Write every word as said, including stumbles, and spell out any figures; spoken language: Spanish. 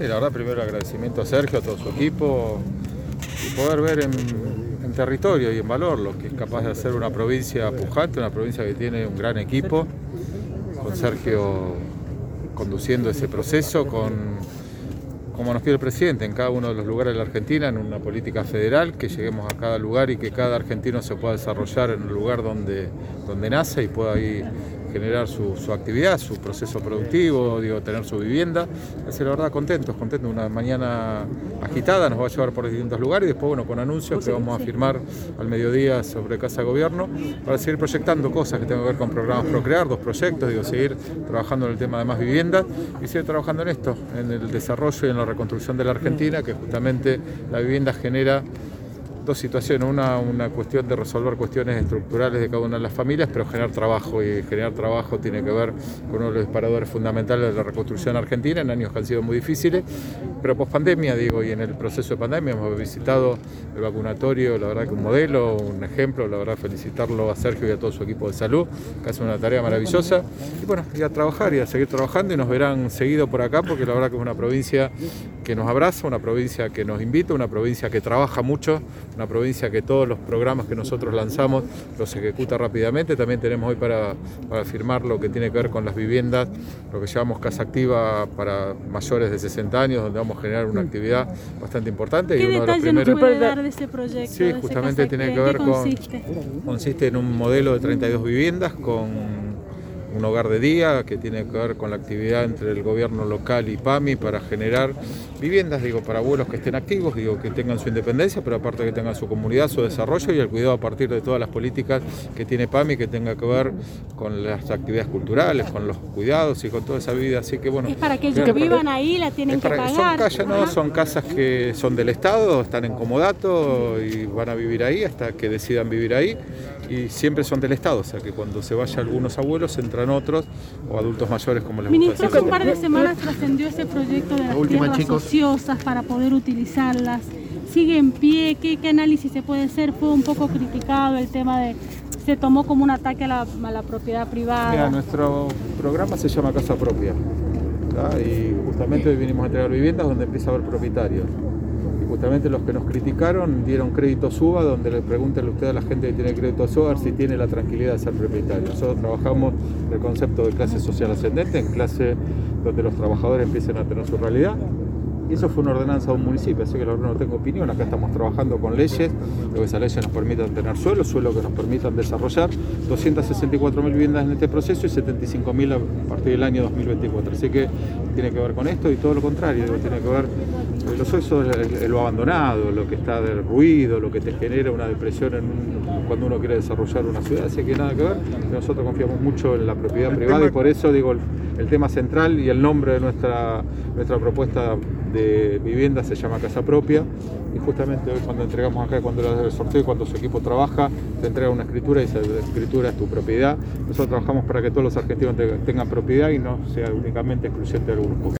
Sí, la verdad, primero el agradecimiento a Sergio, a todo su equipo, y poder ver en, en territorio y en valor lo que es capaz de hacer una provincia pujante, una provincia que tiene un gran equipo, con Sergio conduciendo ese proceso, con, como nos pide el presidente, en cada uno de los lugares de la Argentina, en una política federal, que lleguemos a cada lugar y que cada argentino se pueda desarrollar en el lugar donde, donde nace y pueda ahí generar su, su actividad, su proceso productivo, digo, tener su vivienda. Así la verdad, contentos, contentos. Una mañana agitada, nos va a llevar por distintos lugares y después, bueno, con anuncios que vamos a firmar al mediodía sobre Casa de Gobierno para seguir proyectando cosas que tengan que ver con programas Procrear, dos proyectos, digo, seguir trabajando en el tema de más viviendas y seguir trabajando en esto, en el desarrollo y en la reconstrucción de la Argentina, que justamente la vivienda genera dos situaciones, una, una cuestión de resolver cuestiones estructurales de cada una de las familias, pero generar trabajo, y generar trabajo tiene que ver con uno de los disparadores fundamentales de la reconstrucción argentina en años que han sido muy difíciles, pero post pandemia, digo, y en el proceso de pandemia hemos visitado el vacunatorio, la verdad que un modelo, un ejemplo, la verdad felicitarlo a Sergio y a todo su equipo de salud, que hace una tarea maravillosa, y bueno, y a trabajar y a seguir trabajando, y nos verán seguido por acá, porque la verdad que es una provincia que nos abraza, una provincia que nos invita, una provincia que trabaja mucho, una provincia que todos los programas que nosotros lanzamos los ejecuta rápidamente. También tenemos hoy para, para firmar lo que tiene que ver con las viviendas, lo que llamamos Casa Activa para mayores de sesenta años, donde vamos a generar una actividad bastante importante. ¿Qué y uno de los detalle primeros... nos puede dar de ese proyecto? Sí, justamente tiene que ver con... consiste? Consiste en un modelo de treinta y dos viviendas con un hogar de día que tiene que ver con la actividad entre el gobierno local y PAMI para generar viviendas, digo, para abuelos que estén activos, digo, que tengan su independencia, pero aparte que tengan su comunidad, su desarrollo y el cuidado a partir de todas las políticas que tiene PAMI, que tenga que ver con las actividades culturales, con los cuidados y con toda esa vida. Así que bueno. Es para que ellos vivan ahí, la tienen que para, pagar. Son casas, no, son casas que son del Estado, están en comodato y van a vivir ahí hasta que decidan vivir ahí. Y siempre son del Estado, o sea que cuando se vayan algunos abuelos entran otros o adultos mayores, como les gusta Ministro, decir. hace un par de semanas trascendió ese proyecto de las última, tierras chicos. ociosas para poder utilizarlas. ¿Sigue en pie? ¿Qué, qué análisis se puede hacer? Fue un poco criticado el tema de... se tomó como un ataque a la, a la propiedad privada. Mira, nuestro programa se llama Casa Propia, ¿tá? Y justamente hoy vinimos a entregar viviendas donde empieza a haber propietarios. Justamente los que nos criticaron dieron crédito SUBA, donde le pregunten usted a la gente que tiene crédito SUBA si tiene la tranquilidad de ser propietario. Nosotros trabajamos el concepto de clase social ascendente, en clase donde los trabajadores empiecen a tener su realidad. Y eso fue una ordenanza de un municipio, así que la verdad no tengo opinión. Acá estamos trabajando con leyes, lo que esas leyes nos permitan tener suelo, suelo que nos permitan desarrollar doscientas sesenta y cuatro mil viviendas en este proceso y setenta y cinco mil a partir del año dos mil veinticuatro. Así que tiene que ver con esto y todo lo contrario, digo, tiene que ver los eso es lo abandonado, lo que está del ruido, lo que te genera una depresión en un, cuando uno quiere desarrollar una ciudad. Así que nada que ver, nosotros confiamos mucho en la propiedad privada y por eso digo el, el tema central y el nombre de nuestra, nuestra propuesta de vivienda se llama Casa Propia, y justamente hoy cuando entregamos acá, cuando el sorteo, cuando su equipo trabaja, te entrega una escritura y esa escritura es tu propiedad. Nosotros trabajamos para que todos los argentinos tengan propiedad y no sea únicamente excluyente del grupo.